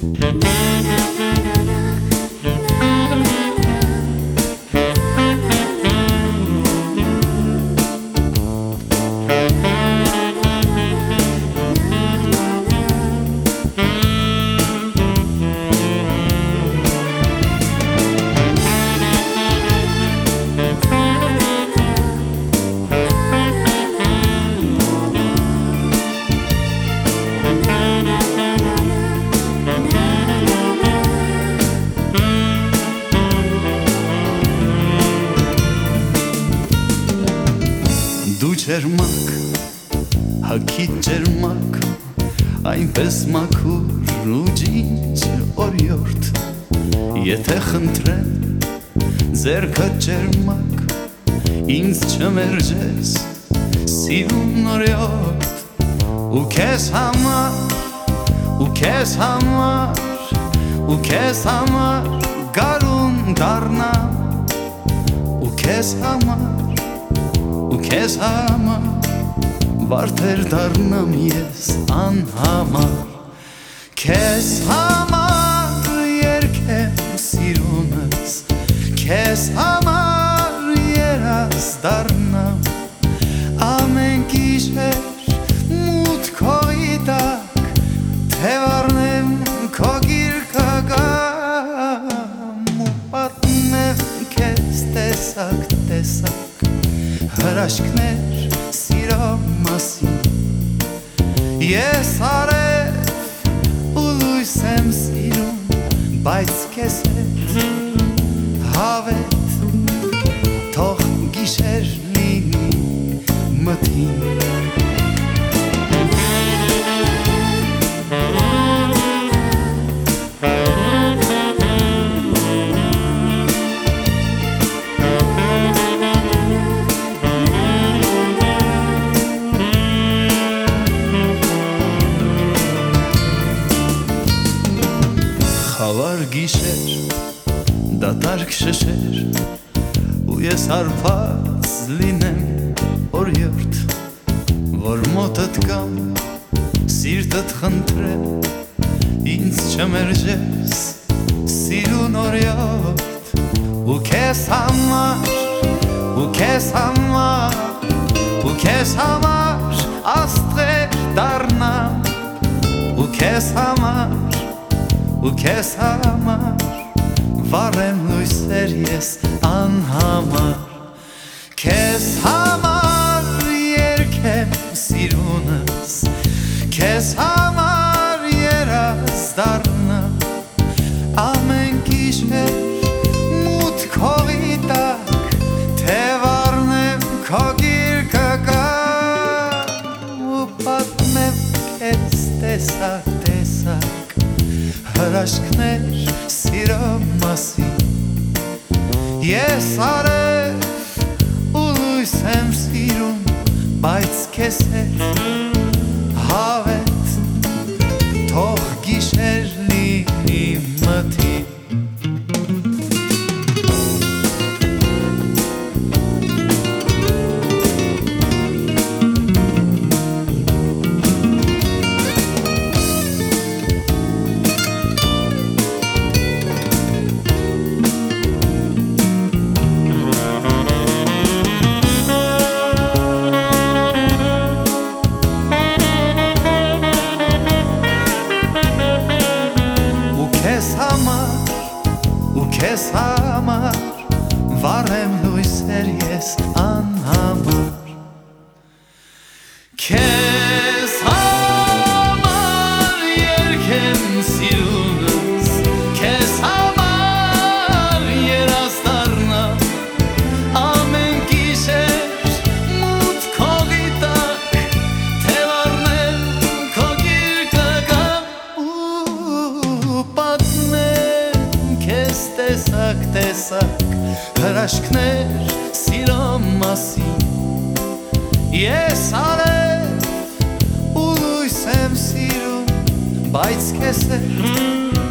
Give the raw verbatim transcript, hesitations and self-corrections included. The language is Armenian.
Դու ջերմակ, հագիտ ջերմակ, այնպես մաքուր ու ջինջ օրիորդ, եթե խնդրեմ, ձեռքդ ջերմակ, ինձ չմերջես, սիրուն օրիորդ, ու քեզ համար, ու քեզ համար, ու քեզ համար, գարուն դառնամ, ու քեզ համար, ու քեզ համար, վարդեր դառնամ ես անհամար, քեզ համար երգեմ սիրունս, քեզ համար երաս դառնամ, ամեն գիշեր մութ քողի տակ, թե վառնեմ քո գիրկը գամ, ու պատմեմ քեզ տեսակ տեսակ, հրաշքներ սիրո մասին, ես արև ու լույս եմ սիրում, բայց քեզ հետ հավետ, թող գիշեր լինի մթին, խավար գիշեր, դատարկ շշեր, ու ես հարբած լինեմ օրիորդ, որ մոտդ կամ սիրտդ խնդրեմ, ինձ չմերջես սիրուն օրիորդ, ու քեզ համար, ու քեզ համար, ու քեզ համար աստղեր դառնամ, ու քեզ համար, ու քեզ համար, վառեմ լույսեր ես անհամար, քեզ համար երգեմ սիրունս, քեզ համար երաս դառնամ, ամեն գիշեր մութ քողի տակ, թե վառնեմ քո գիրկը գամ, ու պատմեմ քեզ տեսակ տեսակ, հրաշքներ սիրո մասին, ես արև ու լույս եմ սիրում, բայց քեզ հետ հավետ, թող գիշեր լինի մթին, քեզ համար, վառեմ լույսեր ես անհամար, քեզ համար երգեմ սիրունս, քեզ համար երաս դառնամ, ամեն գիշեր մութ քողի տակ, թե վառնեմ քո գիրկը գամ, ու պատմեմ քեզ տեսակ տեսակ, հրաշքներ սիրո մասին, ես արև ու լույս եմ սիրում, բայց քեզ հետ